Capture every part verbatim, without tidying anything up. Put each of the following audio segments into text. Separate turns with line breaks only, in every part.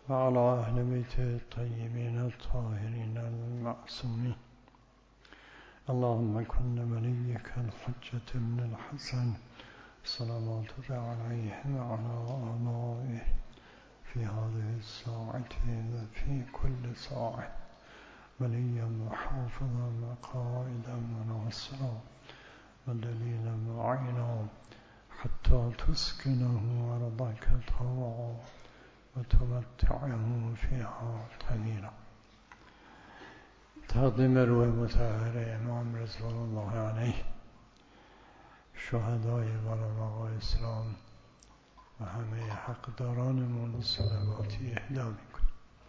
وعلى أهل بيت الطيبين الطاهرين المعصومين. اللهم كن وليك الحجة بن الحسن صلواتك عليه وعلى آبائه في هذه الساعة وفي كل ساعة وليا وحافظا وقائدا وناصرا ودليلا وعينا حتى تسكنه أرضك طوعا وتمتعه فيها طويلا. تقدیم روح مطهر امام رضوان الله علیه، شهدای و علمای اسلام و همه حقدارانمون صلواتی اهدا میکنیم.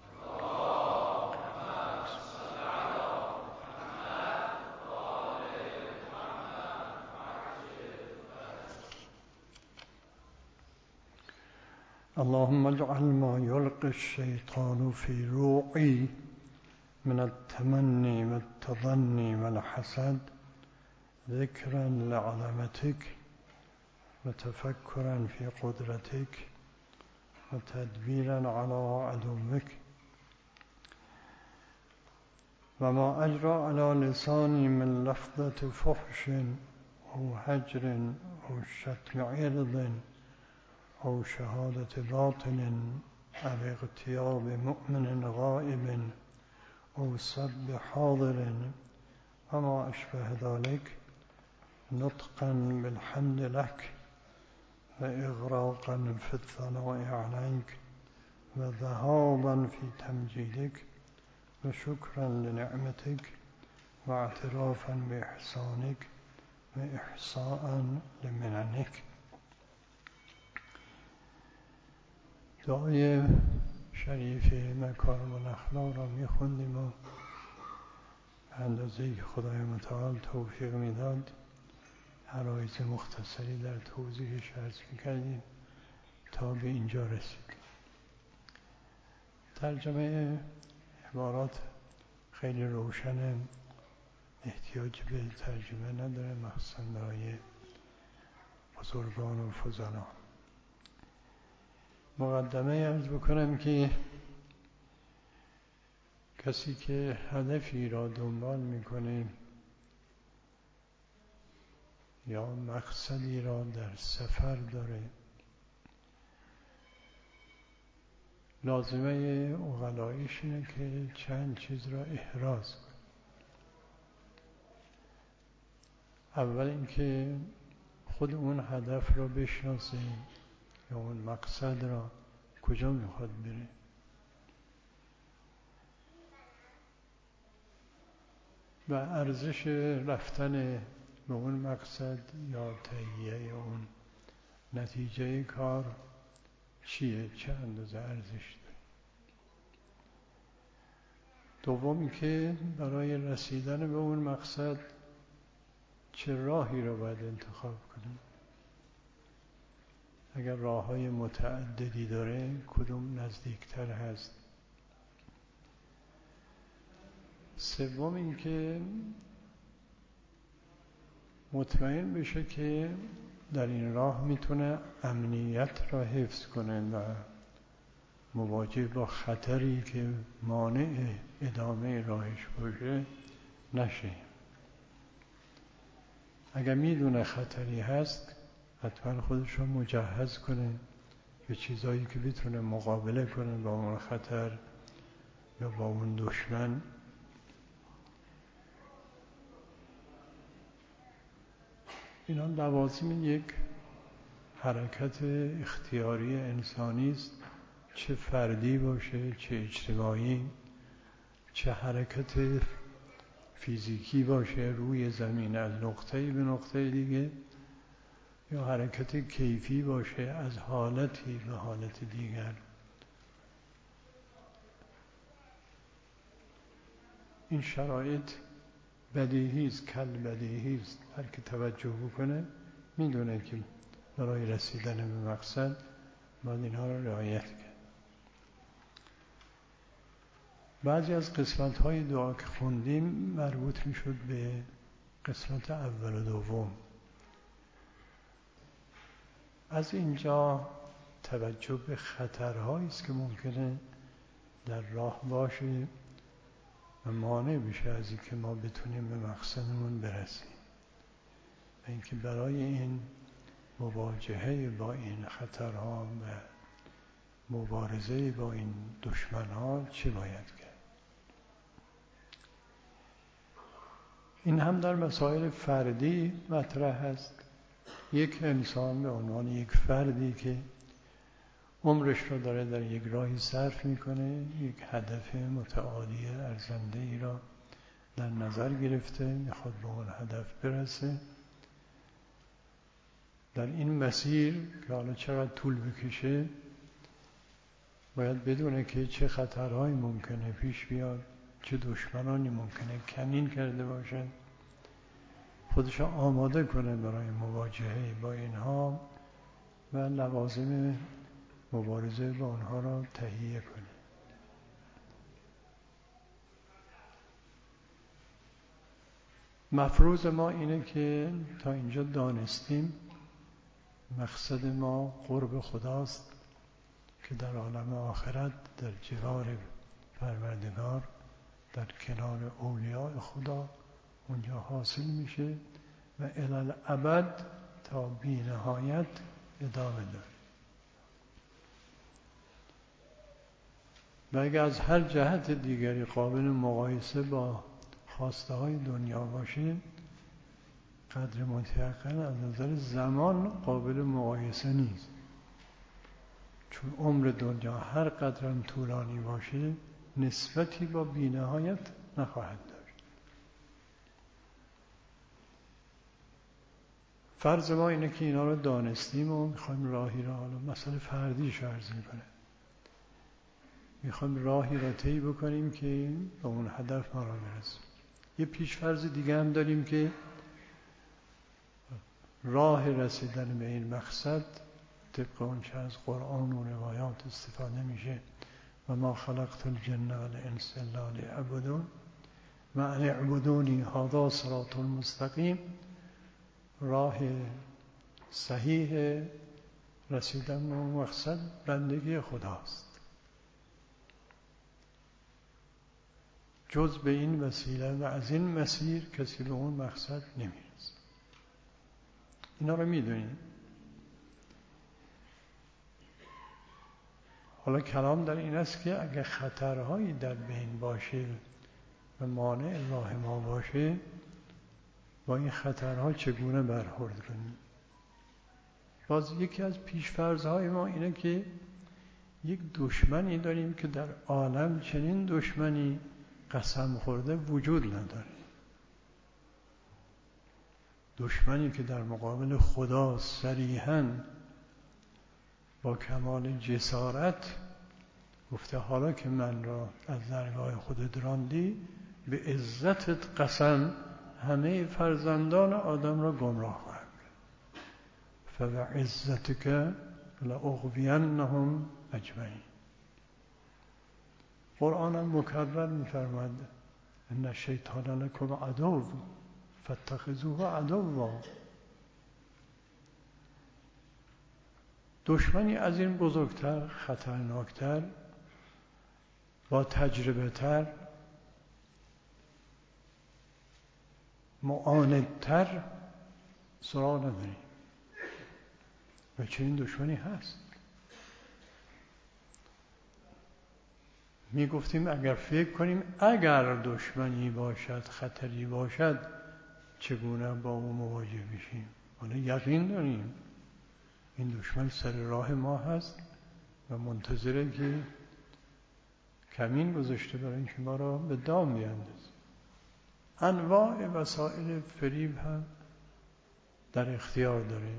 اللهم اجعل ما يلقي الشيطان في روعي من التمني والتظني والحسد ذكرا لعظمتك وتفكرا في قدرتك وتدبيرا على عدوك، وما أجرى على لساني من لفظة فحش أو هجر أو شتم عرض أو شهادة باطل أو اغتياب مؤمن غائب أو سب حاضر وما أشبه ذلك، نطقا بالحمد لك وإغراقا في الثناء عليك وذهابا في تمجيدك وشكرا لنعمتك واعترافا بإحسانك وإحصاء لمننك. دعای شریف مکارم الاخلاق را میخوندیم و اندازه‌ای که خدای متعال توفیق میداد عرایض مختصری در توضیحش عرض میکردیم تا به اینجا رسید. ترجمه عبارات خیلی روشنه، احتیاج به ترجمه نداره، مخصوصا برای بزرگان و فضلان. مقدمه عرض بکنم که کسی که هدفی را دنبال میکنه یا مقصدی را در سفر داره، لازمه عقلاییش اینه که چند چیز را احراز کنه. اول اینکه خود اون هدف را بشناسه یا اون مقصد را کجا میخواد بره، و ارزش رفتن به اون مقصد یا تهیه اون نتیجه کار چیه، چه اندازه ارزش داره. دومی که برای رسیدن به اون مقصد چه راهی را باید انتخاب کنیم، اگر راه‌های متعددی داره کدوم نزدیکتر هست. سوم این که مطمئن بشه که در این راه میتونه امنیت را حفظ کنه و مواجه با خطری که مانع ادامه راهش باشه نشه. اگر میدونه خطری هست حتما خودش رو مجهز کنه به چیزایی که بتونه مقابله کنه با اون خطر یا با اون دشمن. اینا لوازم یک حرکت اختیاری انسانی است، چه فردی باشه چه اجتماعی، چه حرکت فیزیکی باشه روی زمین از نقطه‌ای به نقطه دیگه، یا حرکت کیفی باشه از حالتی به حالت دیگر. این شرایط بدیهی است، کل بدیهی است. هر که توجه بکنه میدونه که برای رسیدن به مقصد باید اینها را رعایت کرد. بعضی از قسمت‌های دعا که خوندیم مربوط میشد به قسمت اول و دوم. از اینجا توجه به خطرهایی است که ممکنه در راه باشه و مانع بشه از اینکه ما بتونیم به مقصدمون برسیم. و اینکه برای این مواجهه با این خطرها و مبارزه با این دشمنها چه باید کرد. این هم در مسائل فردی مطرح است. یک انسان به عنوان یک فردی که عمرش رو داره در یک راهی صرف میکنه، یک هدف متعالی ارزنده ای را در نظر گرفته، میخواد به اون هدف برسه. در این مسیر که حالا چقدر طول بکشه باید بدونه که چه خطرهایی ممکنه پیش بیاد، چه دشمنانی ممکنه کمین کرده باشند، خودش آماده کنه برای مواجهه با اینها و لوازم مبارزه با آنها را تهیه کنه. مفروض ما اینه که تا اینجا دانستیم مقصد ما قرب خداست که در عالم آخرت در جوار پروردگار در کنار اولیاء خدا اونجا حاصل میشه و الالعبد تا بی نهایت ادامه داره. و اگر از هر جهت دیگری قابل مقایسه با خواسته های دنیا باشه، قدر متیقن از نظر زمان قابل مقایسه نیست، چون عمر دنیا هر قدرم طولانی باشه نسبتی با بی نهایت نخواهد داشت. فرض ما اینه که اینا رو دانستیم و میخوایم راهی را، حالا مسئله فردیش عرض میکنه، میخوایم راهی را طی بکنیم که به اون هدف ما را برسیم. یه پیش فرض دیگه هم داریم که راه رسیدن به این مقصد طبق اون چه از قرآن و روایات استفاده میشه و ما خلقت الجن والانس الا لیعبدون و ان اعبدونی هذا صراط مستقیم. راه صحیح رسیدن به اون مقصد بندگی خداست. جز به این وسیله و از این مسیر کسی به اون مقصد نمیرسه. اینا رو میدونیم. حالا کلام در این است که اگر خطرهایی در بین باشه و مانع راه ما باشه، با این خطرها چگونه برخورد کنیم؟ باز یکی از پیش‌فرض‌های ما اینه که یک دشمنی داریم که در عالم چنین دشمنی قسم خورده وجود نداره. دشمنی که در مقابل خدا صریحاً با کمال جسارت گفته حالا که من را از درگاه خودت راندی به عزتت قسم همه فرزندان آدم را گمراه خواهم کرد. فبعزتک لأغوینهم اجمعین. قرآن هم مکرر می‌فرماید ان الشیطان لکم عدو فاتخذوه عدوا. دشمنی از این بزرگتر، خطرناکتر، با تجربه تر، معاندتر سراغ نداریم و چنین دشمنی هست. می گفتیم اگر فکر کنیم اگر دشمنی باشد، خطری باشد، چگونه با او مواجه بشیم. حالا یقین داریم این دشمن سر راه ما هست و منتظره که کمین گذاشته برای اینکه ما را به دام بیاندازه. انواع وسایل فریب هم در اختیار داره.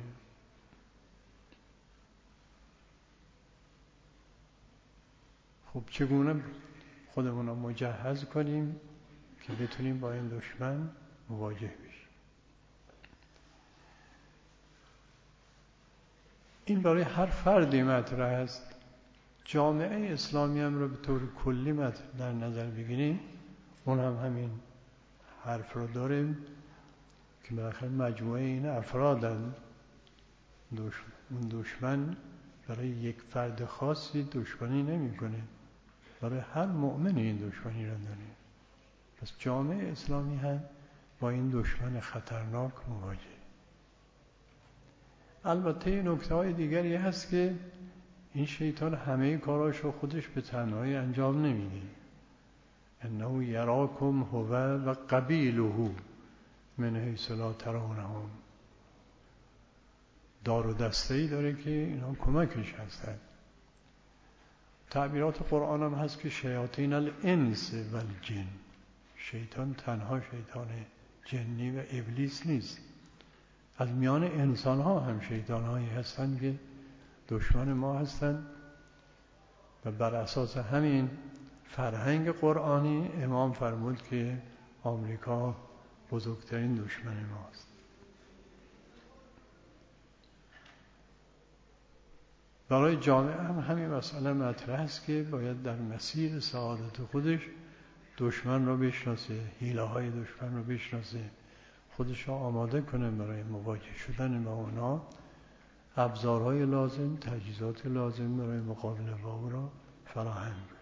خب چگونه خودمون را مجهز کنیم که بتونیم با این دشمن مواجه بشیم؟ این برای هر فردی مطرح است. جامعه اسلامی هم رو به طور کلی در نظر بگیریم، اون هم همین حرف رو داریم که بالاخره مجموعه این افرادن. دشمن, دشمن برای یک فرد خاصی دشمنی نمی کنه. برای هر مؤمن این دشمنی را داره. پس جامعه اسلامی هم با این دشمن خطرناک مواجه. البته این نکته‌های دیگری هست که این شیطان همه کاراش رو خودش به تنهایی انجام نمیده. انه یراکم هو و قبیله من حیث لا ترونهم. دار و دسته‌ای داره که اینا کمکش هستند. تعبیرات قرآن هم هست که شیاطین الانس و الجن، شیطان تنها شیطان جنی و ابلیس نیست، از میان انسان ها هم شیطان هایی هستند که دشمن ما هستند و بر اساس همین فرهنگ قرآنی امام فرمود که آمریکا بزرگترین دشمن ماست. برای جامعه هم همین مسئله مطرح است که باید در مسیر سعادت خودش دشمن را بشناسه، حیله های دشمن را بشناسه، خودش را آماده کنه برای مواجه شدن با اونا، ابزارهای لازم، تجهیزات لازم برای مقابله با او را فراهم کنه.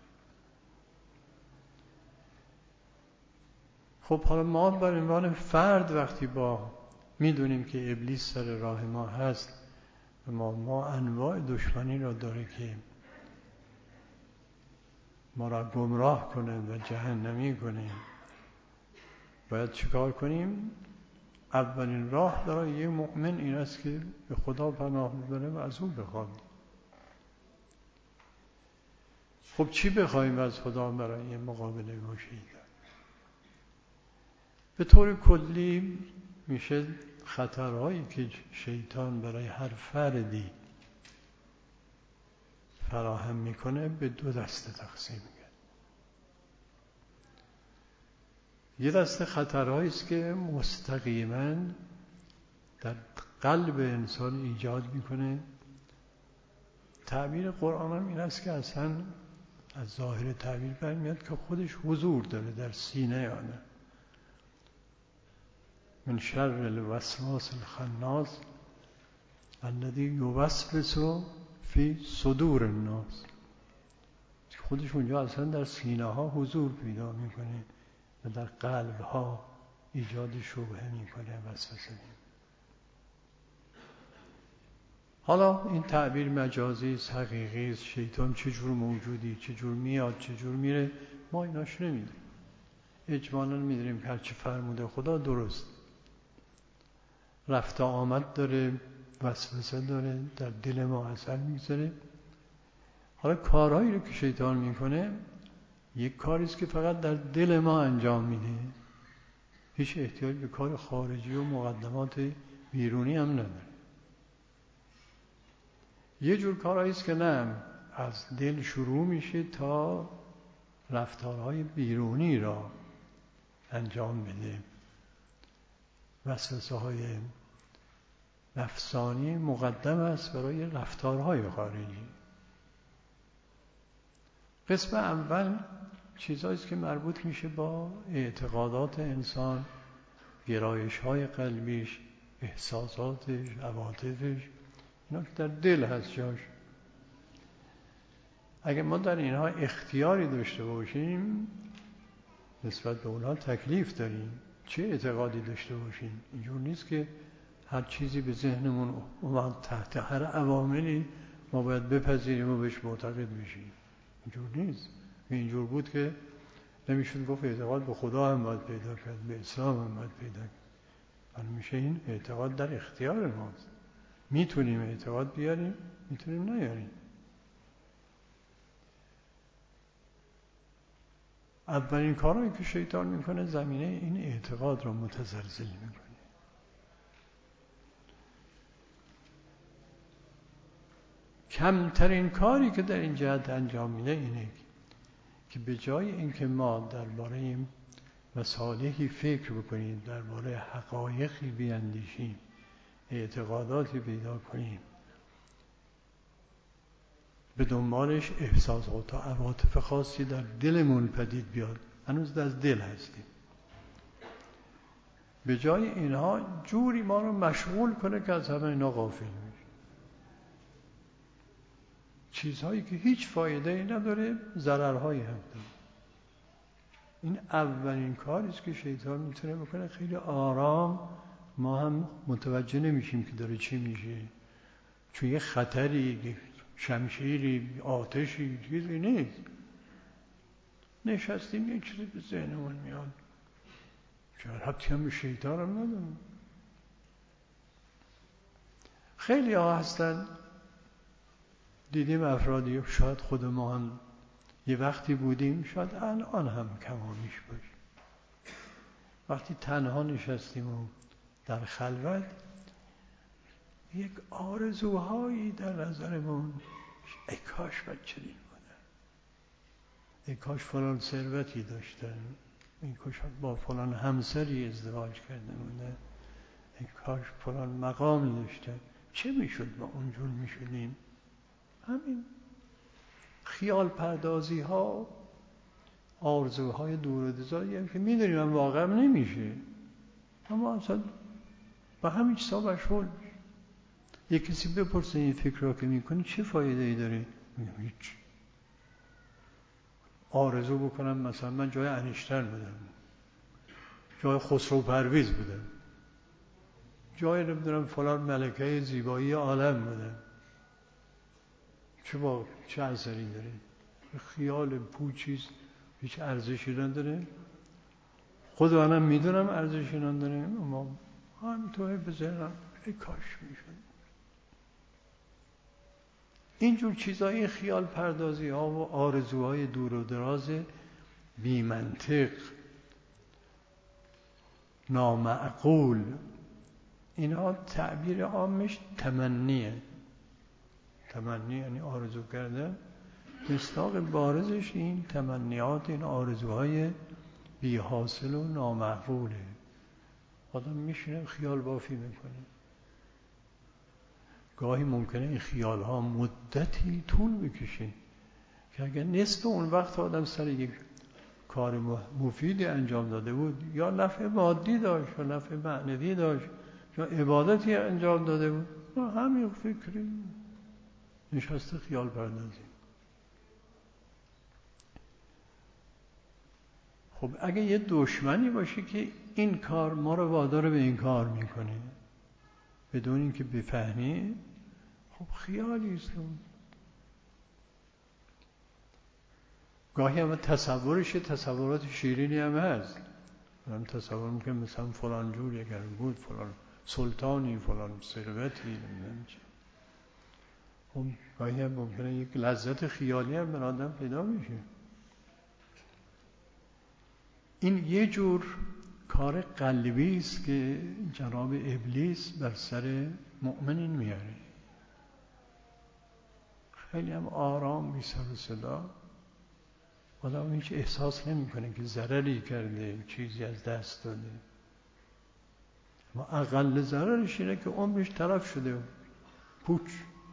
خب حالا ما بر عنوان فرد وقتی با میدونیم که ابلیس سر راه ما هست و ما, ما انواع دشمنی را داره که ما را گمراه کنه و جهنمی کنه، باید چیکار کنیم؟ اولین راه برای یک مؤمن این است که به خدا پناه ببره و از او بخواد. خب چی بخوایم از خدا برای مقابله با شیطان؟ به طور کلی میشه خطرهایی که شیطان برای هر فردی فراهم میکنه به دو دسته تقسیم کرد. یه دسته خطرهایی است که مستقیما در قلب انسان ایجاد میکنه. تعبیر قرآن هم این است که اصلا از ظاهر تعبیر برمیاد که خودش حضور داره در سینه آدم. من شر الوسواس الخناس الذی یوسوس فی صدور الناس. خودش اونجا اصلا در سینه ها حضور پیدا میکنه و در قلب ها ایجاد شبهه میکنه، وسوسه میکنه. حالا این تعبیر مجازی است، حقیقی است، شیطان چجور موجودی، چجور میاد، چجور میره، ما ایناش نمیدونیم. اجمالا میدونیم که هرچی فرموده خدا درست، رفت آمد داره، وسوسه داره، در دل ما اثر میذاره. حالا کارهایی رو که شیطان میکنه یک کاری است که فقط در دل ما انجام میده، هیچ احتیاج به کار خارجی و مقدمات بیرونی هم نداره. یه جور کارهایی است که نه، از دل شروع میشه تا رفتارهای بیرونی را انجام بده. وسوسه های نفسانی مقدم است برای رفتارهای خارجی. قسم اول چیزایی است که مربوط میشه با اعتقادات انسان، گرایش‌های قلبیش، احساساتش، عواطفش، اینا که در دل هست جاش. اگر ما در اینها اختیاری داشته باشیم نسبت به اونها تکلیف داریم. چه اعتقادی داشته باشیم؟ اینجور نیست که هر چیزی به ذهنمون اومد تحت هر عواملی ما باید بپذیریم و بهش معتقد بشیم. اینجور نیست. اینجور بود که نمیشون گفت اعتقاد به خدا هم باید پیدا کرد، به اسلام هم باید پیدا کرد. میشه این اعتقاد در اختیار ماست. میتونیم اعتقاد بیاریم، میتونیم نیاریم. اولین کارهایی که شیطان میکنه زمینه این اعتقاد رو متزلزل میکنه. کمترین کاری که در این جهت انجام میده اینه که به جای اینکه ما درباره مصالحی فکر بکنیم، درباره حقایقی بیاندیشیم، اعتقاداتی پیدا کنیم، به دنبالش احساسات و عواطف خاصی در دلمون پدید بیاد، هنوز در دل هستیم، به جای اینها جوری ما رو مشغول کنه که از همه اینا غافل میشه. چیزهایی که هیچ فایده ای نداره، ضررهایی هم داره. این اولین کاری است که شیطان میتونه بکنه. خیلی آرام ما هم متوجه نمیشیم که داره چی میشه، چون یه خطری، شمشیری، آتشی، چیزی نیست. نشستیم یه چیزی به ذهنمون میاد، چه ربطی هم به شیطان هم نداره. خیلی ها هستن، دیدیم افرادی، شاید خود ما هم یه وقتی بودیم، شاید الان هم کمامیش باشیم، وقتی تنها نشستیم و در خلوت یک آرزوهایی در نظرمون، ای کاش بچه دین بودن، ای کاش فلان ثروتی داشتن، ای کاش با فلان همسری ازدواج کرده بودن، ای کاش فلان مقامی داشتن. چه میشد ما اونجور میشدیم؟ همین خیال پردازی ها، آرزوهای دور و دراز که میدونیم هم واقعا نمیشه، اما اصلا با همین چیزا مشغول. یک کسی بپرسه این فکر را که میکنی چه فایده ای داره؟ میگم هیچ. آرزو بکنم مثلا من جای انیشتین بودم، جای خسرو پرویز بودم، جای نمیدونم فلان ملکه زیبایی عالم بودم، چه با چه اثری داره؟ خیال پوچیست، هیچ ارزشی نداره. خود منم میدونم ارزشی نداره، اما همینطوری به ذهنم ای کاش میشد. اینجور چیزایی، این خیال پردازی ها و آرزوهای دور و دراز بی منطق، نامعقول، اینها تعبیر عامش تمنیه. تمنی یعنی آرزو کردن. مصداق بارزش این تمنیات، این آرزوهای بی حاصل و نامعقوله. آدم میشینه خیال بافی میکنه. گاهی ممکنه این خیال ها مدتی طول بکشه که اگر نصف اون وقت آدم سر یک کار مفیدی انجام داده بود، یا نفع مادی داشت یا نفع معنوی داشت یا عبادتی انجام داده بود، ما همین فکری نشسته خیال پردازیم. خب اگه یه دشمنی باشه که این کار ما رو وادار به این کار میکنه بدون اینکه بفهمی، خب خیالی است. گاهی هم تصورش تصورات شیرینی هم هست. من تصور میکنم مثلا فلان جور اگر بود، فلان سلطانی، فلان ثروتی، نمیدونم چه. خب گاهی هم ممکنه یک لذت خیالی هم به آدم پیدا میشه. این یه جور کار قلبی است که جناب ابلیس بر سر مؤمنین میاره. خیلی هم آرام، بی سر و صدا، آدم هیچ احساس نمیکنه که ضرری کرده، چیزی از دست داده. اما اقل ضررش اینه که عمرش تلف شده، پوچ.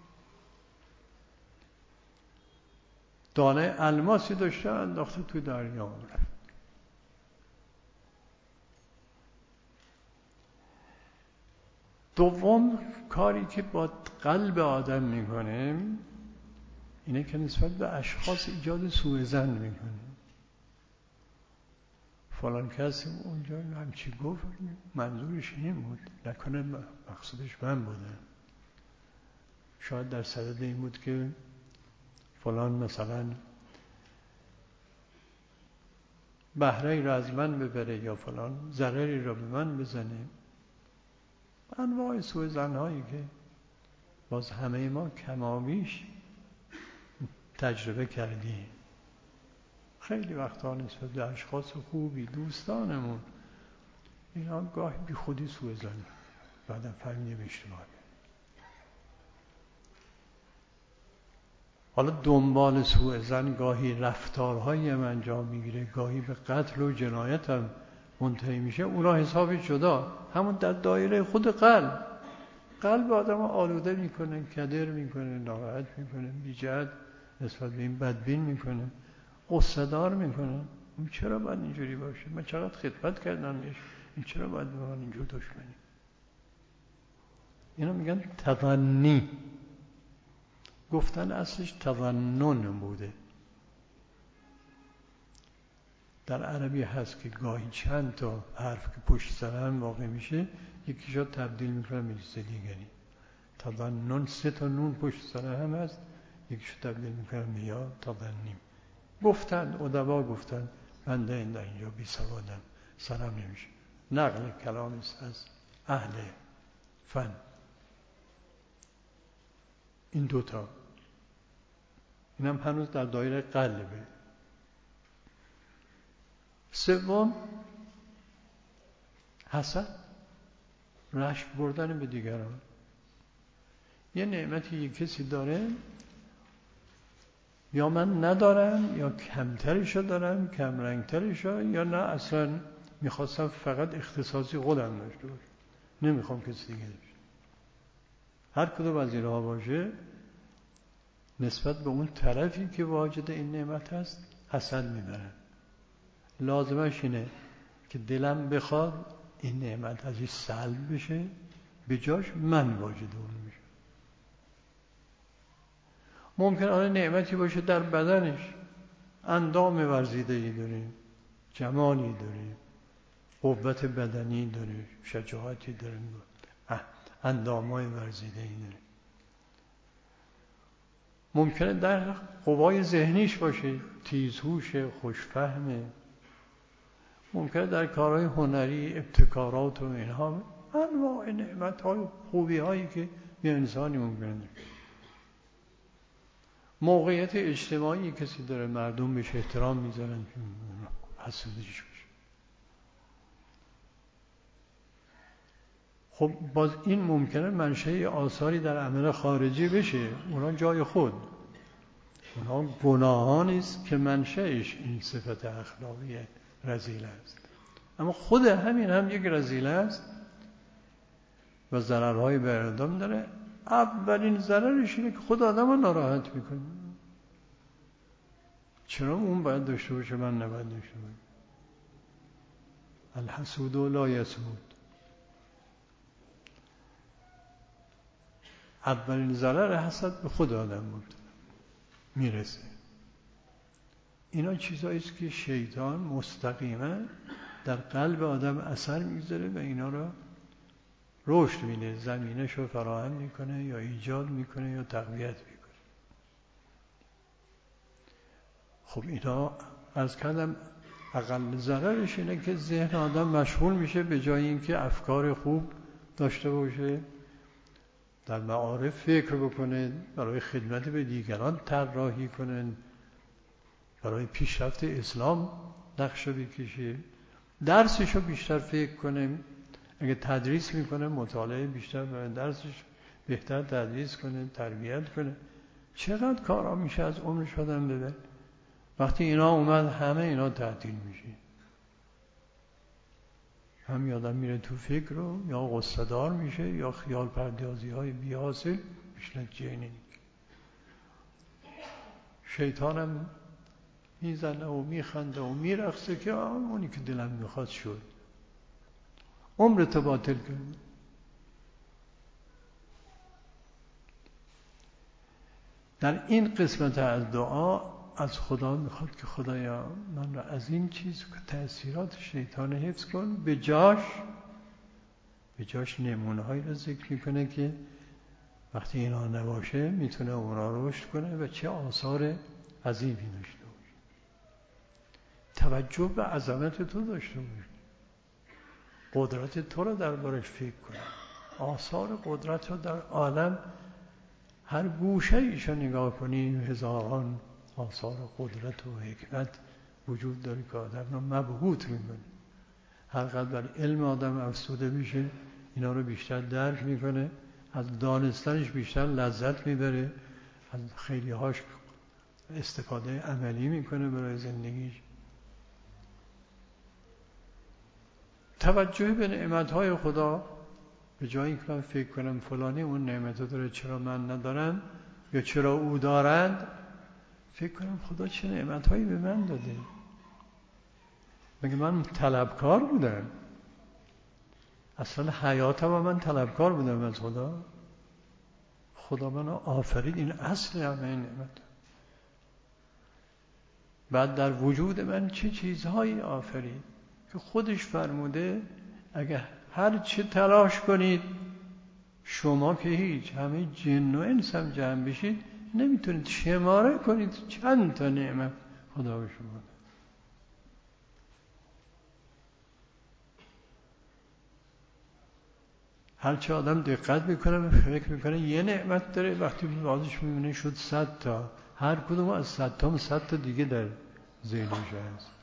دانه الماسی داشته، انداخته تو دریا رفت. دوم کاری که با قلب آدم میکنه اینه که نسبت به اشخاص ایجاد سوء ظن میکنه. فلان کسی اونجا همچی گفت، منظورش این بود، نکنه مقصودش من بودم. شاید در صدد این بود که فلان مثلا بهره‌ای را از من ببره یا فلان ضرری را به من بزنه. انواع سوء ظن‌هایی که باز همه ما کمابیش تجربه کردیم. خیلی وقتا نسبت به اشخاص خوبی، دوستانمون، اینا گاهی بی خودی سوء ظن، بعدم فهمیدیم اشتباهه. حالا دنبال سوء ظن گاهی رفتارهایی هم انجام میگیره، گاهی به قتل و جنایت هم منتهی میشه. اونا حساب جدا، همون در دایره خود قلب. قلب آدم آلوده میکنه، کدر میکنه، ناراحت میکنه، بی‌جهت نسبت به این بدبین میکنه، قصه‌دار میکنه. این چرا باید اینجوری باشه؟ من چقدر خدمت کردم بهش، این چرا باید به من اینجور دشمنی؟ اینا میگن تغنی. گفتن اصلش تظنن بوده. در عربی هست که گاهی چند تا حرف که پشت سر هم واقع میشه یکیشا تبدیل میکنه به چیز دیگری. تظنن سه تا نون پشت سر هم هست، یکیشو تبدیل میکنه به یا تظنیم. گفتن ادبا گفتن، بنده این در اینجا بی سوادم سرم نمیشه. نقل کلامی است از اهل فن. این دوتا اینم هنوز در دایره قلبه. سوم حسد، رشک بردن به دیگران. یه نعمتی یک کسی داره یا من ندارم یا کمترشو دارم، کم رنگترشو، یا نه اصلا میخواستم فقط اختصاصی خودم داشته باشم، نمیخوام کسی دیگه داشته. هر کدوم از اینها باشه نسبت به اون طرفی که واجد این نعمت هست حسد میبرن. لازمش اینه که دلم بخواد این نعمت ازش سلب بشه، به جاش من واجد اون میشه. ممکن آن نعمتی باشه در بدنش، اندام ورزیده‌ای داره، جمالی داره، قوت بدنی داره، شجاعتی داره، اندامای ورزیده‌ای داره. ممکنه در قوای ذهنیش باشه، تیزهوش، خوشفهمه. ممکنه در کارهای هنری، ابتکارات و اینها، انواع نعمت‌های خوبی‌هایی که یه انسانی ممکنه داره. موقعیت اجتماعی کسی داره، مردم بهش احترام میذارن، حسودیش بشه. خب باز این ممکنه منشأ آثاری در عمل خارجی بشه، اونا جای خود، اونا گناهانی است که منشأش این صفت اخلاقی رذیله است. اما خود همین هم یک رذیله است و ضررهای بر آدم داره. اولین ضررش اینه که خود آدم رو ناراحت میکنه. چرا اون باید داشته باشه من نباید داشته باشم؟ الحسود لا یسود. اولین ضرر حسد به خود آدم میرسه. اینا چیزایی است که شیطان مستقیما در قلب آدم اثر میذاره و اینا رو رشد میده، زمینش رو فراهم میکنه یا ایجاد میکنه یا تقویت میکنه. خب اینا از کردم اقل ضررش اینه که ذهن آدم مشغول میشه به جای اینکه افکار خوب داشته باشه، در معارف فکر بکنه، برای خدمت به دیگران طراحی کنه، برای پیشرفت اسلام نقشه بکشه، درسشو بیشتر فکر کنه. اگه تدریس میکنه مطالعه بیشتر برای درسش بهتر تدریس کنه، تربیت کنه. چقدر کارا میشه از عمرش آدم بده. وقتی اینا اومد همه اینا تعطیل میشه. هم یادم میره تو فکر رو، یا غصه دار میشه یا خیال پردازی های بی حاصل بیشتر جنین. شیطانم میزنه و میخنده و میرقصه که اونی که دلم میخواد شد. عمرتو باطل کرد. در این قسمت از دعا از خدا میخواد که خدایا من را از این چیز که تأثیرات شیطان حفظ کن. به جاش به جاش نمونه هایی رو ذکر میکنه که وقتی اینا نباشه میتونه اونا رشد کنه و چه آثار عظیمی داشته باشه. توجه به عظمت تو داشته باشه، قدرت تو رو دربارش فکر کنه، آثار قدرت رو در عالم هر گوشه ایشو نگاه کنی هزاران آثار قدرت و حکمت وجود داره که آدم رو مبهوت میکنه. هر قدر علم آدم افزوده میشه اینا رو بیشتر درک میکنه، از دانستنش بیشتر لذت میبره، از خیلی هاش استفاده عملی میکنه برای زندگیش. توجه به نعمتهای خدا، به جایی که من فکر کنم فلانی اون نعمت داره چرا من ندارم یا چرا او دارد، فکر کنم خدا چه نعمتهایی به من داده. مگه من طلبکار بودم؟ اصلا حیاتم و من طلبکار بودم از خدا؟ خدا منو آفرید، این اصل همه این نعمت. بعد در وجود من چه چیزهایی آفرید که خودش فرموده اگه هر چه تلاش کنید شما که هیچ، همه جن و انس هم جمع بشید نمیتونید شماره کنید چند تا نعمت خدا به شما داد. هرچه آدم دقت میکنه فکر میکنه یه نعمت داره، وقتی بازش میبینه شد صد تا، هر کدوم از صد تا صد تا دیگه در ذهنش هست.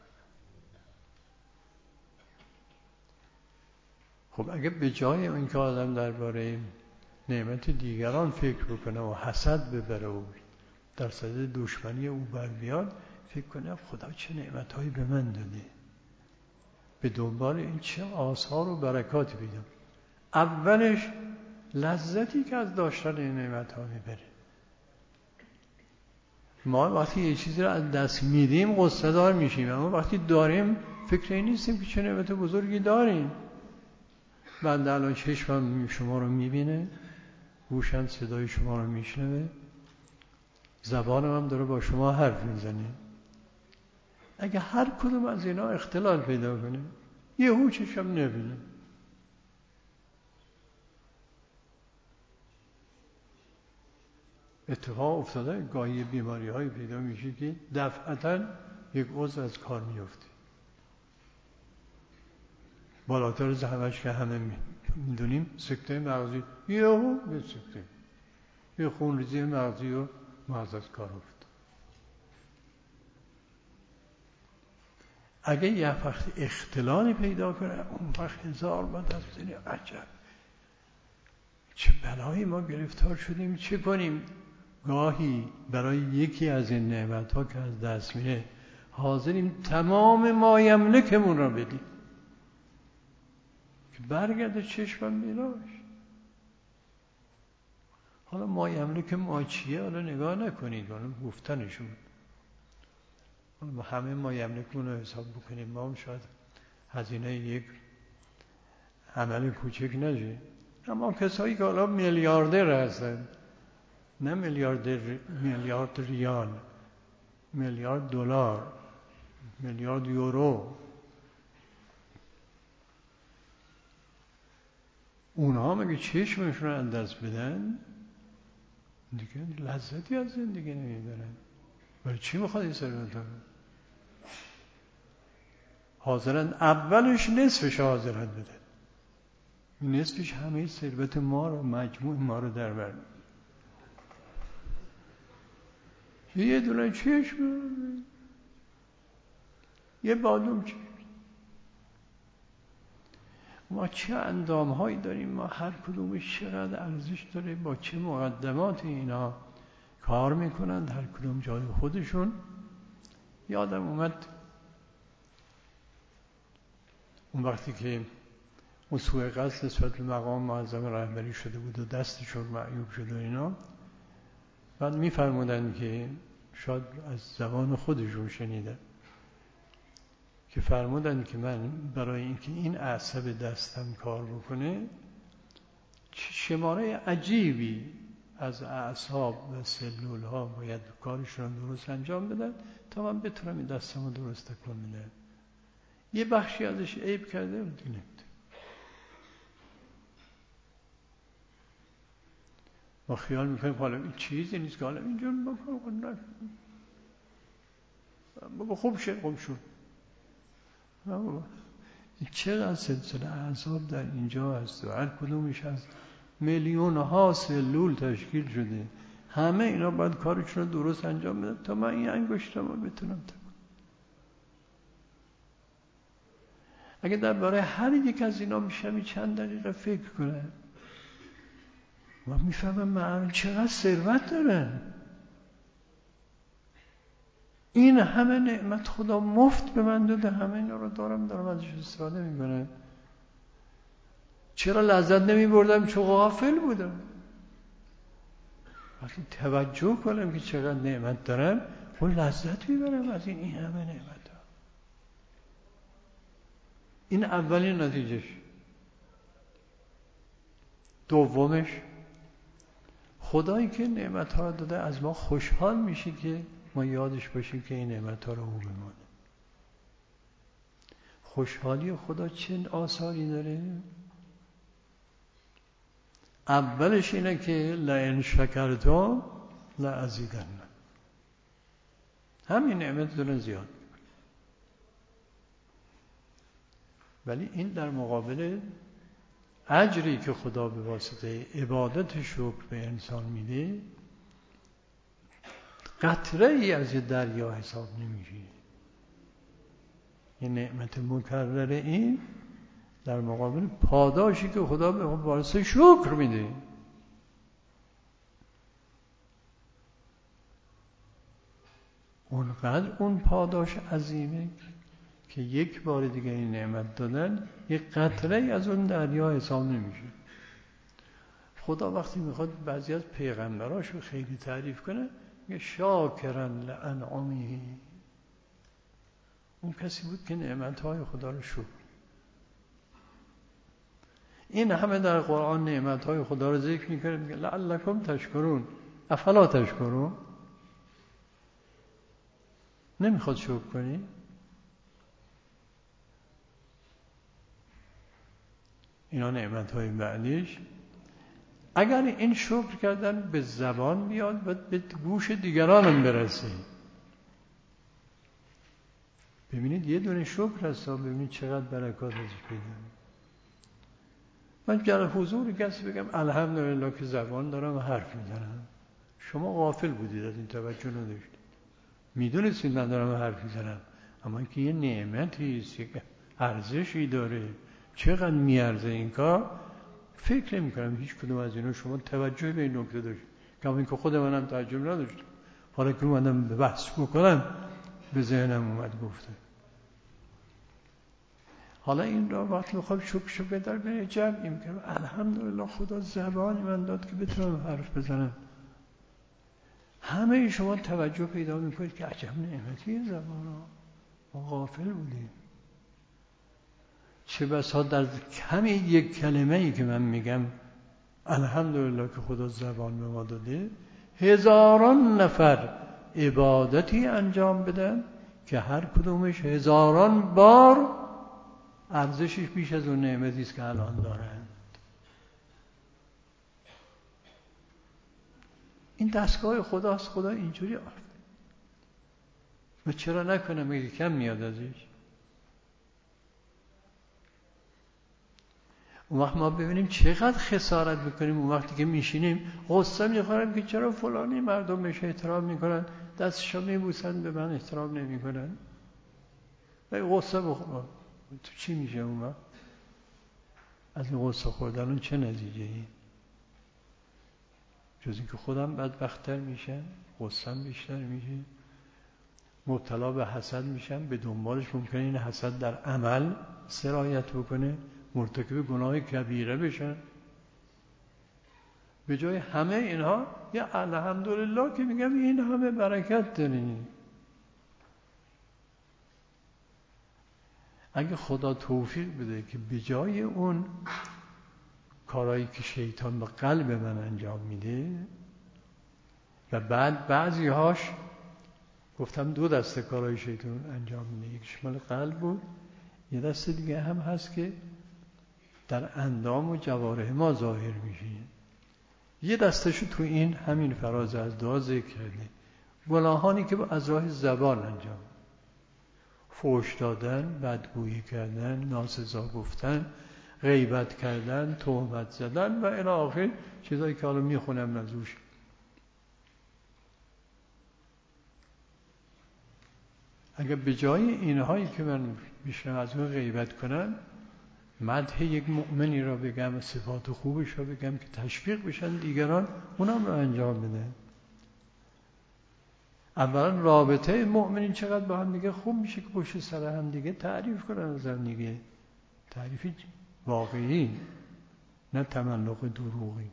خب اگه به جای اینکه آدم درباره نعمت دیگران فکر بکنه و حسد ببره و در صدد دشمنی او بر بیاد، فکر کنه خدا چه نعمتهایی به من داده، به دنبال این چه آثار و برکاتی بیدم. اولش لذتی که از داشتن این نعمتها میبره. ما وقتی یه چیزی رو از دست میدیم غصه دار میشیم، اما وقتی داریم فکر این نیستیم که چه نعمت بزرگی داریم. بنده الان چشمم شما رو میبینه، گوشم صدای شما رو میشنوه، زبانم هم داره با شما حرف میزنه. اگه هر کدوم از اینا اختلال پیدا کنه یه هو چشم نبینه، اتفاق افتاده گاهی بیماری های پیدا میشه که دفعتا یک عضو از کار میفته، بالاتر از همش که همه میدونیم سکته مغزی، یهو به سکته، یه خونریزی مغزی و مغز از کار افت. اگه یه وقت اختلالی پیدا کنه اون وقت هزار بعد از بزنی عجب چه بلایی ما گرفتار شدیم، چه کنیم؟ گاهی برای یکی از این نعمت ها که از دست میره حاضریم تمام ما یملکمون را بدیم که برگرده چشمم بیراش. حالا ما یملک ما چیه؟ حالا نگاه نکنید، حالا گفتنشون حالا همه ما یملکمون رو حساب بکنیم، ما هم شاید هزینه یک عمل کوچک نشه، اما کسایی که حالا میلیاردر هستن، نه میلیاردر میلیارد ریال، میلیارد دلار، میلیارد یورو، اونها مگه چشمشون رو از دست بدن دیگه لذتی از زندگی نمیبرن. برای چی میخواد این ثروت ها؟ حاضرن اولش نصفش حاضرن بده، نصفش همه ثروت ما رو، مجموع ما رو در بر یه دونه چشم، یه بالوم چشم. ما چه اندام هایی داریم، ما هر کدومش چقدر ارزش داره، با چه مقدمات اینا کار میکنند، هر کدوم جای خودشون. یادم اومد اون وقتی که اون سوء قصد نسبت به مقام معظم رهبری شده بود و دستشون معیوب شد و اینا، بعد میفرمودن که شاید از زبان خودشون شنیدن که فرمودن که من برای اینکه این عصب دستم کار بکنه شماره عجیبی از اعصاب و سلول ها باید کارشون درست انجام بدن تا من بتونم این دستم رو درست تکون بدم. یه بخشی ازش عیب کرده و دیگه نمیده. ما خیال میکنیم حالا این چیزی نیست که حالا اینجور بکنم بابا خوب شد خوب شد. چقدر سلسله اعصاب در اینجا هست و هر کدومش از میلیون ها سلول تشکیل شده، همه اینا باید کارشون رو درست انجام بدن تا من این انگشتم رو بتونم تکون. اگه درباره هر یک از اینا میشم چند دقیقه فکر کنم و میفهمم من چقدر ثروت دارن. این همه نعمت خدا مفت به من داده، همه اینا رو دارم دارم ازش استفاده میکنم. چرا لذت نمی بردم؟ چون غافل بودم. وقتی توجه کنم که چقدر نعمت دارم خب لذت میبرم از این این همه نعمت ها. این اولین نتیجهش. دومش خدایی که نعمت‌ها رو داده از ما خوشحال میشه که ما یادش باشیم که این نعمت‌ها رو او بمونه. خوشحالی خدا چه آثاری داره؟ اولش اینه که لئن شکرتم لازیدنکم، همین نعمت دونه زیاد. ولی این در مقابل اجری که خدا به واسطه عبادت شکر به انسان میده قطره ای از یه دریا حساب نمیشه. یه نعمت مکرر این در مقابل پاداشی که خدا به واسطه شکر میده. اونقدر اون پاداش عظیمه که یک بار دیگه این نعمت دادن یک قطره ای از اون دریا حساب نمیشه. خدا وقتی میخواد بعضی از پیغمبراش رو خیلی تعریف کنه میگه شاکرن لانعمه، اون کسی بود که نعمتهای خدا رو شکر. این همه در قرآن نعمتهای خدا رو ذکر میکنه، میگه لعلکم تشکرون افلا تشکرون. نمیخواد شکر کنی؟ اینا نعمتهای بعدیش. اگر این شکر کردن به زبان بیاد و به گوش دیگران هم برسه. ببینید یه دونه شکر هست، ببینید چقدر برکات ازش پیدا. من در حضور کسی بگم الحمدلله که زبان دارم و حرف میزنم، شما غافل بودید از این، توجه نداشتید، میدونستید من دارم حرف میزنم، اما اینکه یه نعمتی است، یک ارزشی داره، چقدر میارزه این کار، فکر نمی کنم هیچ کدوم از اینا شما توجه به این نکته داشت. کما اینکه خود منم توجه نداشتم، حالا که اومدم به بحث بکنم به ذهنم اومد گفته. حالا این را وقتی میخوام شکر بدر به جمعی میکنم الحمدلله خدا زبانی من داد که بتونم حرف بزنم. همه شما توجه پیدا میکنید که عجب نعمتی زبان ها، ما غافل بودیم. چه بسا در کمی یک کلمه ای که من میگم الحمدلله که خدا زبان به ما داده، هزاران نفر عبادتی انجام بدن که هر کدومش هزاران بار ارزشش بیش از اون نعمتی است که الان دارن. این دستگاه خداست. خدا اینجوری آفرید. و چرا نکنم اگه کم میاد ازش؟ اون وقت ما ببینیم چقدر خسارت میکنیم. اون وقتی که میشینیم غصه میخوریم که چرا فلانی مردم بهش احترام میکنن، دستشو میبوسن به من احترام نمیکنن. و غصه بخورم تو چی میشه اون وقت؟ از این غصه خوردن چه نتیجه ای؟ جز اینکه خودم بدبخت‌تر میشم، غصه‌ام بیشتر میشه، مبتلا به حسد میشم، به دنبالش ممکنه این حسد در عمل سرایت بکنه، مرتکب گناه کبیره بشن. به جای همه اینها یه الحمدلله که میگم این همه برکت داریم. اگه خدا توفیق بده که به جای اون کارهایی که شیطان به قلب من انجام میده و بعد بعضی هاش گفتم دو دسته کارهای شیطان انجام میده، یکیش مال قلب بود، یه دسته دیگه هم هست که در اندام و جوارح ما ظاهر میشه. یه دستشو تو این همین فراز از دعا ذکر کرده، گناهانی که از راه زبان انجام، فحش دادن، بدگویی کردن، ناسزا گفتن، غیبت کردن، تهمت زدن و الی آخر چیزایی که حالا میخونم نزوش. اگر به جای اینهایی که من میشنم از اون غیبت کنم، مدح یک مؤمنی را بگم، صفات خوبش را بگم که تشویق بشن دیگران اونم را انجام بدن. اولا رابطه مؤمنین چقدر با هم دیگه خوب میشه که پشت سر هم دیگه تعریف کنن از هم دیگه، تعریف واقعی نه تملق دروغی.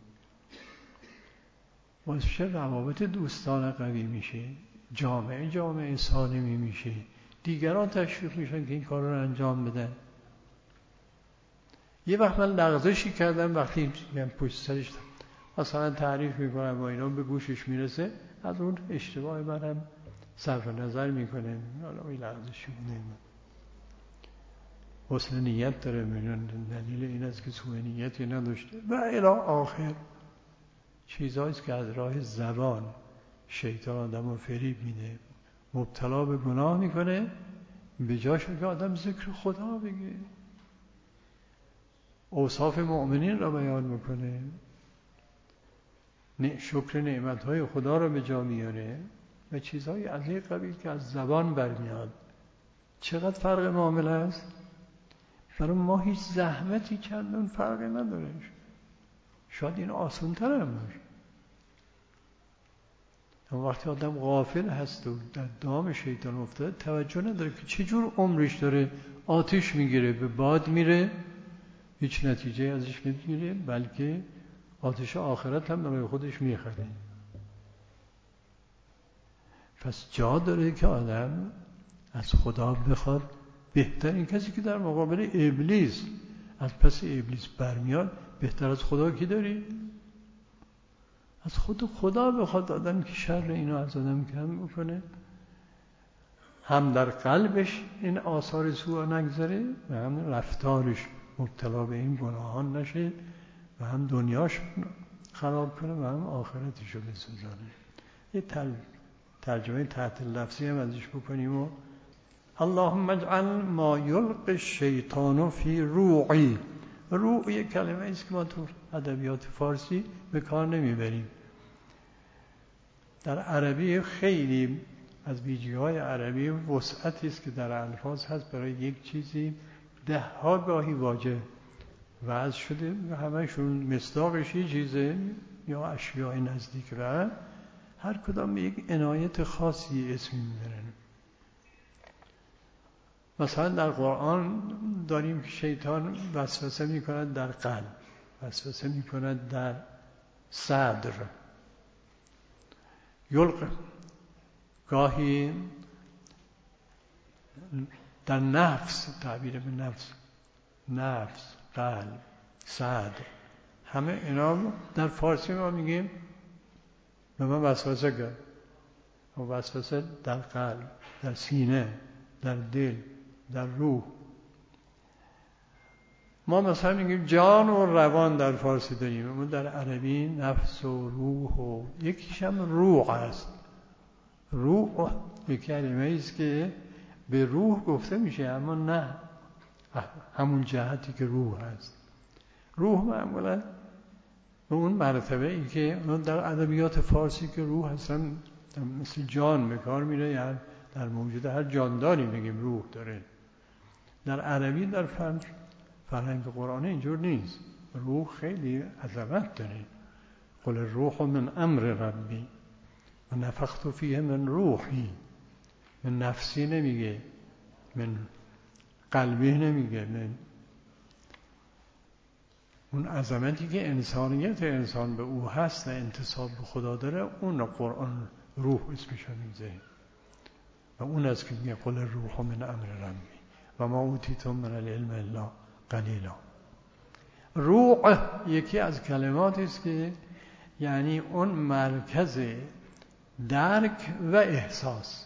باعث میشه روابط دوستانه قوی میشه، جامعه جامعه سالمی میشه، دیگران تشویق میشن که این کار رو انجام بدن. یه وقت من لغزشی کردم وقتی میگم پشت سرش مثلا تعریف میکنم و اینا به گوشش میرسه، از اون اشتباه منم صرف نظر میکنه، حالا این لحظشی بوده، حسن نیت داره، میدون دلیل این است که سوء نیتی نداشته و الی آخر چیزهاییست که از راه زبان شیطان آدم رو فریب میده، مبتلا به گناه میکنه، به جاش که آدم ذکر خدا بگه، اوصاف مؤمنین را بیان میکنه، شکر نعمتهای خدا را به جا میاره و چیزهای از این قبیل که از زبان برمیاد. چقدر فرق معامله است؟ برای ما هیچ زحمتی چندان فرقی نداره، شاید این آسان تر هم باشه. اما وقتی آدم غافل هست و در دام شیطان افتاده، توجه نداره که چجور عمرش داره آتش میگیره، به باد میره، هیچ نتیجه ازش نمیگیره، بلکه آتش آخرت هم برای خودش میخره. پس جا داره که آدم از خدا بخواد. بهترین کسی که در مقابل ابلیس از پس ابلیس برمیاد، بهتر از خدا کی داری؟ از خود خدا بخواد آدم که شر اینو از آدم کم بکنه، هم در قلبش این آثار سوء نگذره و هم رفتارش مبتلا به این گناهان نشه و هم دنیاش خراب کنه و هم آخرتش رو بسوزانه. یه ترجمه تحت لفظی هم ازش بکنیم و اللهم اجعل ما یلقی الشیطان فی روعی. روع یک کلمه است که ما تو ادبیات فارسی به کار نمیبریم. در عربی خیلی از ویژگی‌های عربی وسعتی است که در الفاظ هست برای یک چیزی ده ها گاهی واژه وضع شده و همه‌شون مصداقش یه چیزه یا اشیاء نزدیک و هر کدام به یک عنایت خاصی اسمی می‌برن. مثلا در قرآن داریم که شیطان وسوسه می‌کند در قلب، وسوسه می‌کند در صدر، یلقی گاهی در نفس، تعبیر به نفس، نفس، قلب، صدر، همه اینا در فارسی ما میگیم به من وسوسه کرد. و وسوسه در قلب، در سینه، در دل، در روح. ما مثلا میگیم جان و روان در فارسی داریم، اما در عربی نفس و روح و یکیش هم روح است. روح یک کلمه است که به روح گفته میشه، اما نه همون جهتی که روح هست. روح معمولا به اون مرتبه ای که در ادبیات فارسی که روح هستن مثل جان به کار میره، یا در موجود هر جانداری میگیم روح داره. در عربی در فرهنگ فرهنگ قرآن اینجور نیست. روح خیلی عظمت داره. قل الروح من امر ربی و نفخت فیه من روحی. من نفسی نمیگه، من قلبی نمیگه، من اون عظمتی که انسانیت انسان به او هست و انتساب به خدا داره، اون قرآن روح اسمش میذاره و اون است که میگه قل الروح من امر ربی و ما اوتیتم من العلم الا قلیلا. روح یکی از کلماتی است که یعنی اون مرکز درک و احساس.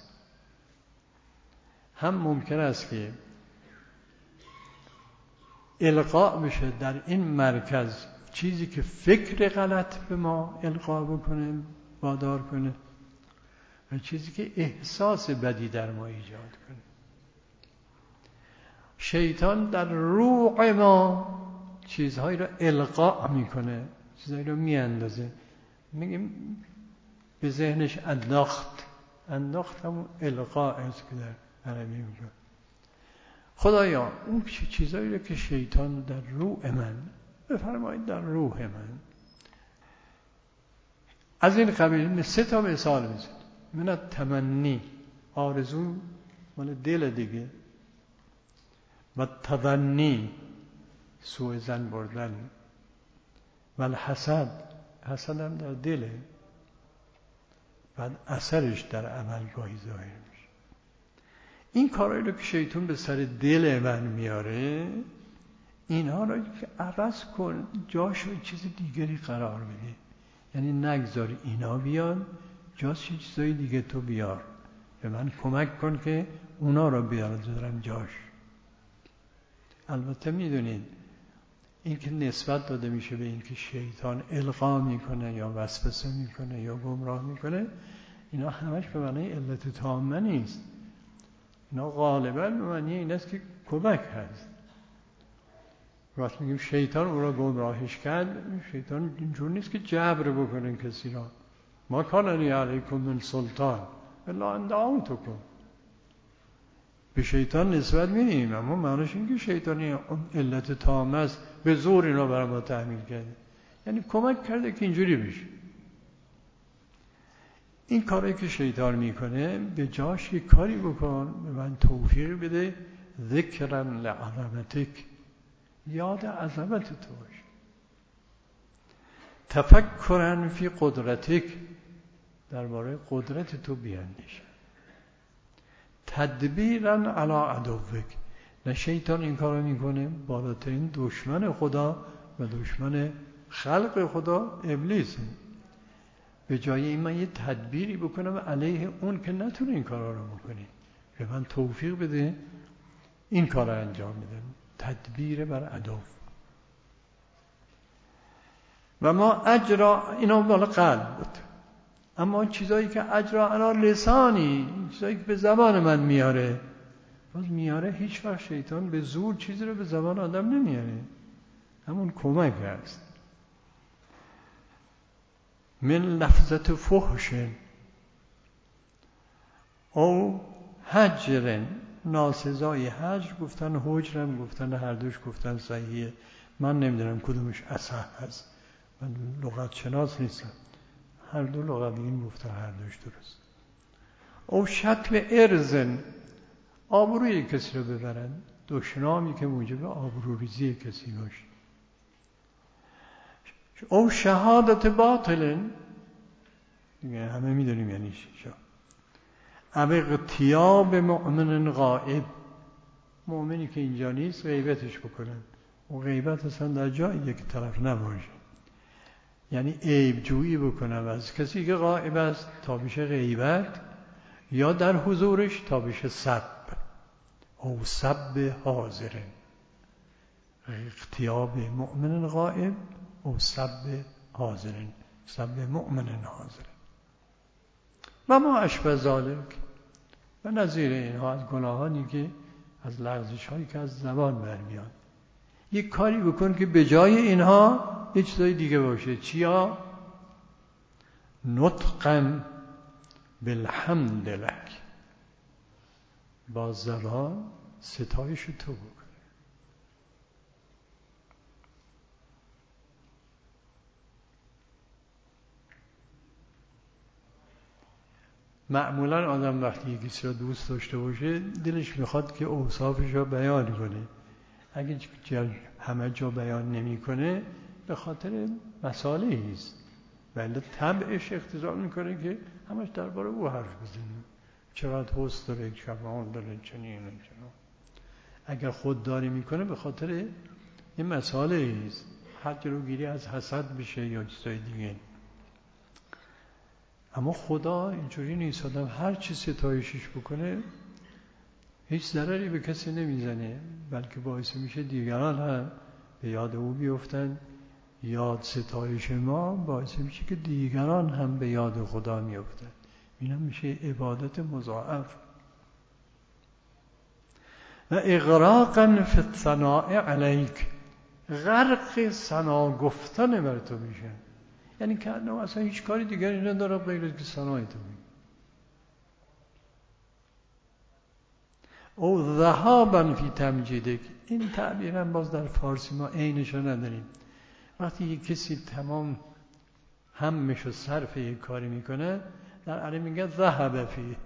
هم ممکن است که القا بشه در این مرکز چیزی که فکر غلط به ما القا بکنه، وادار کنه، و چیزی که احساس بدی در ما ایجاد کنه. شیطان در روح ما چیزهایی را القا میکنه، چیزهایی را میاندازه. میگیم به ذهنش انداخت. انداخت همون القا است که در عربی میگه. خدایا اون چیزایی را که شیطان در روح من، بفرمایید در روح من، از این قبیل سه تا مثال میزد. من تمنی، آرزو مال دل دیگه، و تظنی، سوء ظن بردن، و الحسد، حسد هم در دله، بعد اثرش در عمل گاهی ظاهر میشه. این کارهایی رو که شیطان به سر دل من میاره، اینها رو که عوض کن، جاشو چیز دیگری قرار بده. یعنی نگذار اینا بیان، جاش یه چیزای دیگه تو بیار، به من کمک کن که اونا رو بیارم جاش. البته میدونید این که نسبت داده میشه به این که شیطان القا میکنه یا وسوسه میکنه یا گمراه میکنه، اینا همش به معنی علت تامه نیست. اینا غالبا به معنی این است که کمک هست. وقتی میگیم شیطان او را گمراهش کرد، شیطان اینجور نیست که جبر بکنه کسی را. ما کان لی علیکم من سلطان الا ان دعوتکم. به شیطان نسبت میدیم، اما معنیش این که شیطانی علت تامه است به زور اینا برای ما تحمیل کرده، یعنی کمک کرده که اینجوری بشه. این کاری که شیطان میکنه به جاش یک کاری بکن، به من توفیق بده، ذکرا لعظمتک، یاد عظمت تو باشه، تفکرا فی قدرتک، درباره قدرت تو بیاندیش، تدبیرا علی عدوک. نه شیطان این کارو میکنه، بالاترین دشمن خدا و دشمن خلق خدا ابلیسه. به جای این من یه تدبیری بکنم علیه اون که نتونه این کارا رو بکنه، به من توفیق بده این کار رو انجام بدم. تدبیر بر عدو. و ما اجرا، اینا بالا قلب بود، اما چیزایی که اجرا علی لسانی، چیزایی که به زبان من میاره، باز میاره. هیچ وقت شیطان به زور چیزی رو به زبان آدم نمیاره، همون کمک هست. من لفظت فحش او هجر، ناسزای هجر گفتن، هجرم گفتن، هر دوش گفتن صحیحه. من نمیدونم کدومش اصح هست، من لغت شناس نیستم، هر دو لغویین گفتن هر دوش درست. او شتم ارزن، آبروی کسی رو ببرن، دشنامی که موجب آبروریزی کسی باشه. او شهادت باطلن، دیگه همه میدونیم یعنی چی. او اغتیاب مؤمن غائب، مؤمنی که اینجا نیست غیبتش بکنن. و غیبت اصلا در جای یک طرف نباشه، یعنی عیب جویی بکنن از کسی که غائب است تا بشه غیبت، یا در حضورش تا بشه سب. او سب حاضرن، اغتیاب مؤمن غائب او سب حاضرن، سب مؤمن حاضرن. و ما اشبه ذالک، و نظیر اینها از گناهانی که از لغزش هایی که از زبان برمیاد. یک کاری بکن که به جای اینها یه چیزای دیگه باشه. چیا؟ نطقا بالحمد لک، با زبان ستایش تو بکن. معمولا آدم وقتی یکی کسی را دوست داشته باشه دلش میخواد که اوصافش را بیان کنه. اگه همه جا بیان نمی کنه به خاطر مسائلی است، ولی طبعش اقتضا میکنه که همش درباره او حرف بزنه، چقدر حسن داره، کمال داره، چنین چنین. اگر خودداری میکنه به خاطر این مسائلی است، حد جلوگیری از حسد بشه یا چیزای دیگه. اما خدا اینجوری نیست، آدم هر چی ستایشش بکنه هیچ ضرری به کسی نمیزنه، بلکه باعث میشه دیگران هم به یاد او بیفتن. یاد ستایش ما باعث میشه که دیگران هم به یاد خدا میفتن، این هم میشه عبادت مضاعف. و اغراقا فی الثناء علیک، غرق ثنا گفتن بر تو میشه، یعنی که نه اصلا هیچ کاری دیگری نداره غیر از که ثنای تو میگه. او ذهابا فی تمجیدک، این تعبیر هم باز در فارسی ما عینشو نداریم. وقتی یک کسی تمام همش و صرف یک کاری میکنه، در عربی میگه ذهب فی،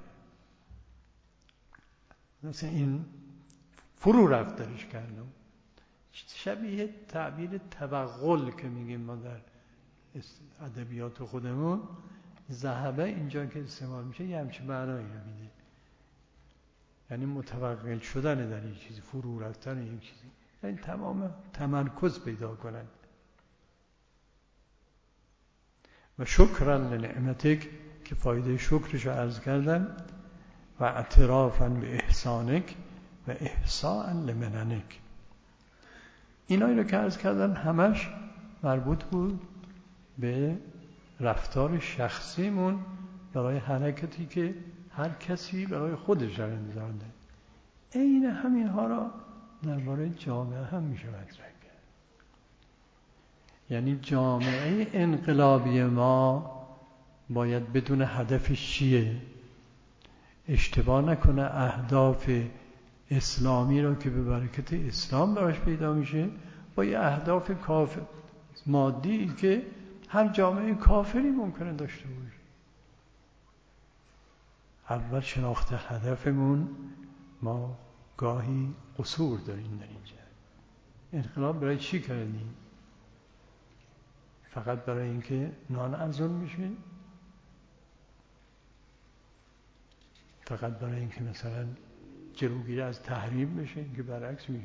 مثلا این فرو رفت درش کردم. شبیه تعبیر توغل که میگیم ما در ادبیات خودمون، ذهبه اینجا که استعمال میشه یه همچین معنایی رو میده، یعنی متوغل شدن در یک چیزی، فرو رفتن یک چیزی، یعنی تمام تمرکز پیدا کنن. و شکرا لنعمتک که فایده شکرش رو عرض کردم و اعترافا به احسانک و احساء لمننک. اینایی رو که عرض کردم همش مربوط بود به رفتار شخصیمون برای حرکتی که هر کسی برای خودش را انجام ده. این همین ها را درباره جامعه هم میشه مطرح کرد. یعنی جامعه انقلابی ما باید بدون هدفش چیه، اشتباه نکنه اهداف اسلامی را که به برکت اسلام براش پیدا میشه با یه اهداف کافر مادی که هر جامعه کافری ممکنه داشته باشه. اول شناخت هدفمون، ما گاهی قصور داریم در اینجا. انقلاب برای چی کردیم؟ فقط برای اینکه نان ارزون میشه؟ فقط برای اینکه مثلا جلوگیری از تحریم بشه که برعکس میشه؟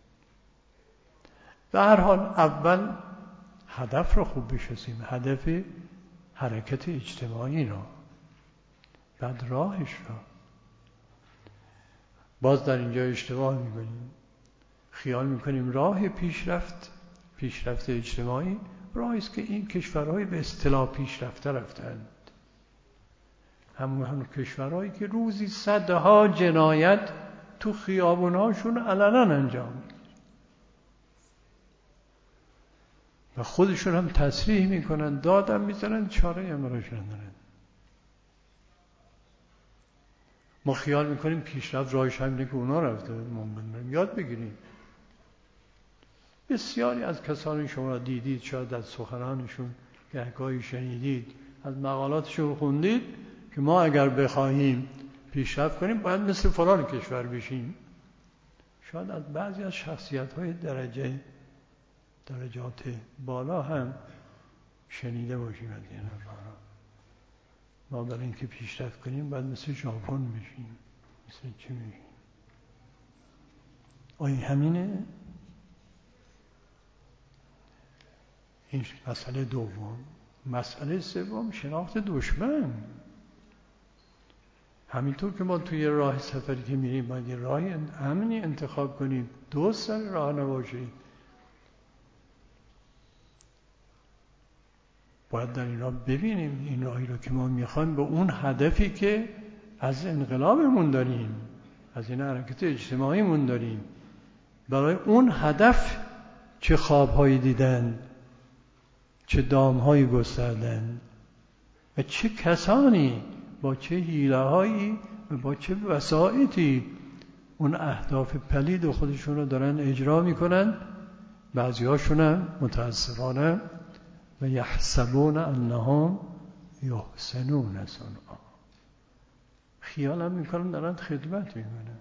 به هر حال اول هدف رو خوب بشناسیم، هدف حرکت اجتماعی را، بعد راهش را. باز در اینجا اشتباه میکنیم، خیال میکنیم راه پیشرفت پیشرفت اجتماعی راهی است که این کشورهای به اصطلاح پیشرفته رفتند، همون همون کشورهایی که روزی صدها جنایت تو خیابوناشون علنا انجام میدن و خودشون هم تصریح میکنن، دادم میزنن، چاره هم براش ندارن. ما خیال میکنیم پیشرفت راهش همینه که اونا رفته، ممکن یاد بگیریم. بسیاری از کسانی شما دیدید، شاید از سخنانشون گهگاهی شنیدید، از مقالاتشون خوندید که ما اگر بخواهیم پیشرفت کنیم باید مثل فلان کشور بشیم. شاید از بعضی از شخصیت‌های درجه درجات بالا هم شنیده باشیم از این حرفا. ما برای اینکه پیشرفت کنیم باید مثل ژاپن بشیم. مثل چی بشیم؟ آیا همینه؟ این مسئله دوم. مسئله سوم شناخت دشمن. همینطور که ما توی راه سفری که میریم باید یه راه امنی انتخاب کنیم، دو سر راه نباشه. باید در این راه ببینیم این راهی رو که ما میخوایم به اون هدفی که از انقلابمون داریم، از این حرکت اجتماعیمون داریم، برای اون هدف چه خوابهایی دیدن، چه دامهایی گستردن و چه کسانی با چه حیله‌هایی و با چه وسایطی اون اهداف پلید و خودشون رو دارن اجرا میکنن. بعضی هاشون هم متاسفانه و یحسبون انهم یحسنون صنعا، خیال هم میکنن دارن خدمت میکنن.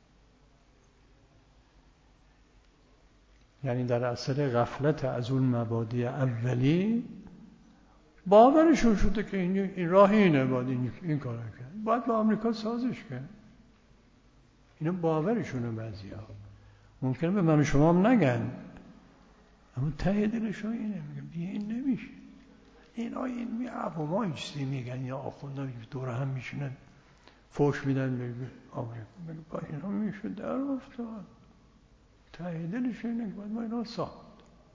یعنی در اثر غفلت از اون مبادی اولی باورشون شده که این, این راه اینه، باید این, این کار کرد، باید با آمریکا سازش کرد. اینا باورشونه. بعضی ها ممکنه به من و شما هم نگن، اما ته دلشون اینه، میگن بیا این نمیشه. اینا این می عوام‌ها چیزی میگن یا آخوندها دور هم میشونن فوش میدن به آمریکا، میگن با اینا میشه در افتاد. ته دلشون اینه که باید با اینا ساخت.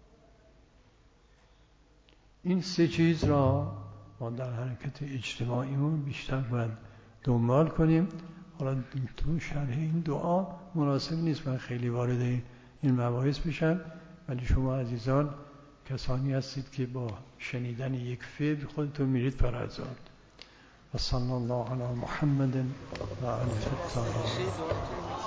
این سه چیز را ما در حرکت اجتماعیمون بیشتر باید دنبال کنیم. حالا تو شرح این دعا مناسب نیست من خیلی وارد این مباحث بشم، ولی شما عزیزان کسانی هستید که با شنیدن یک فعل خودتون میرید فرزاد. و صلی الله علی محمد و آله الطاهرین.